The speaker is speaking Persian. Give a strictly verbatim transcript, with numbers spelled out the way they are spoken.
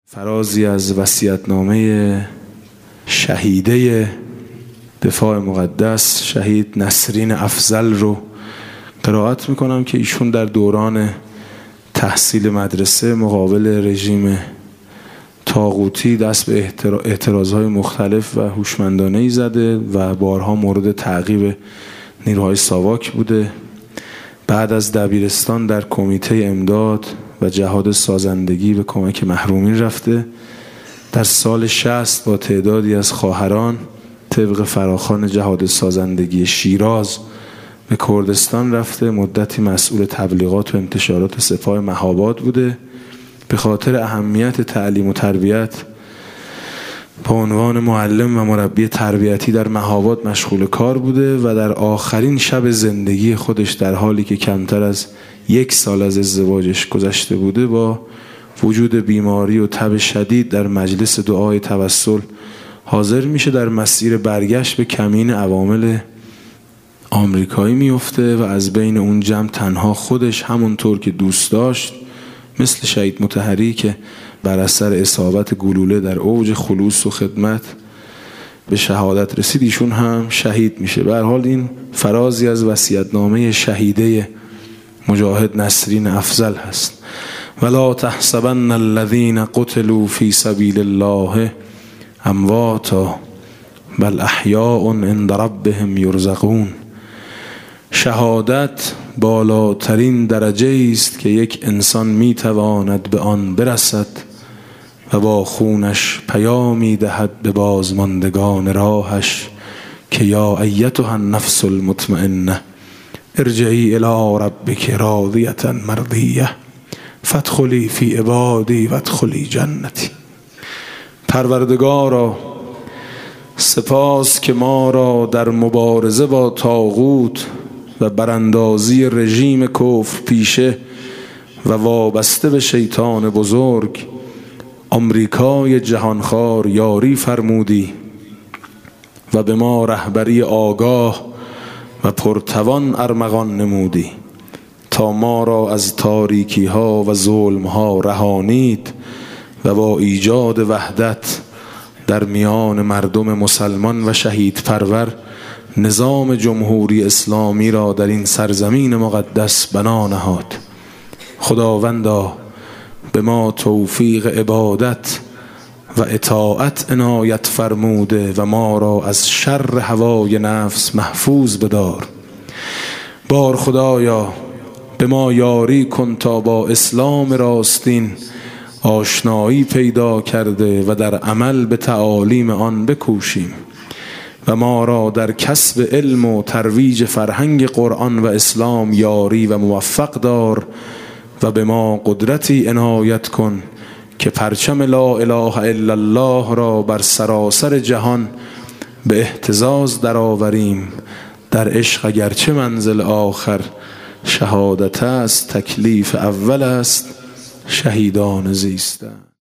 فرازی از وصیت‌نامه شهیده دفاع مقدس شهید نسرین افضل رو قرائت میکنم که ایشون در دوران تحصیل مدرسه مقابل رژیم طاغوتی دست به اعتراضهای مختلف و هوشمندانه‌ای زده و بارها مورد تعقیب نیروهای ساواک بوده. بعد از دبیرستان در کمیته امداد و جهاد سازندگی به کمک محرومین رفته. در سال شصت با تعدادی از خواهران طبق فراخوان جهاد سازندگی شیراز به کردستان رفته. مدتی مسئول تبلیغات و انتشارات سپاه مهاباد بوده. به خاطر اهمیت تعلیم و تربیت با عنوان معلم و مربی تربیتی در مهاباد مشغول کار بوده و در آخرین شب زندگی خودش در حالی که کمتر از یک سال از ازدواجش گذشته بوده با وجود بیماری و تب شدید در مجلس دعای توسل حاضر میشه. در مسیر برگشت به کمین عوامل آمریکایی میفته و از بین اون جمع تنها خودش همونطور که دوست داشت مثل شهید مطهری که بر اثر اصابت گلوله در اوج خلوص و خدمت به شهادت رسید ایشون هم شهید میشه. به هر حال این فرازی از وصیت‌نامه شهیده مجاهد نسرین افضل هست. ولا تحسبن الذين قتلوا في سبيل الله امواتا بل احیاء عند ربهم یرزقون. شهادت بالاترین درجه است که یک انسان میتواند به آن برسد و با خونش پیامی دهد به بازماندگان راهش که یا ایتها النفس المطمئنه ارجعی الی ربک راضیة مرضیه فادخلی فی عبادی وادخلی جنتی. پروردگارا سپاس که ما را در مبارزه با طاغوت و براندازی رژیم کفر پیشه و وابسته به شیطان بزرگ آمریکای جهانخوار یاری فرمودی و به ما رهبری آگاه و پرتوان ارمغان نمودی تا ما را از تاریکی ها و ظلم ها رهانید و با ایجاد وحدت در میان مردم مسلمان و شهید پرور نظام جمهوری اسلامی را در این سرزمین مقدس بنا نهاد. خداوندا به ما توفیق عبادت و اطاعت عنایت فرموده و ما را از شر هوای نفس محفوظ بدار. بار خدایا به ما یاری کن تا با اسلام راستین آشنایی پیدا کرده و در عمل به تعالیم آن بکوشیم و ما را در کسب علم و ترویج فرهنگ قرآن و اسلام یاری و موفق دار و به ما قدرتی عنایت کن که پرچم لا اله الا الله را بر سراسر جهان به اهتزاز درآوریم. در عشق اگرچه منزل آخر شهادت است، تکلیف اول است، شهیدان زیستند.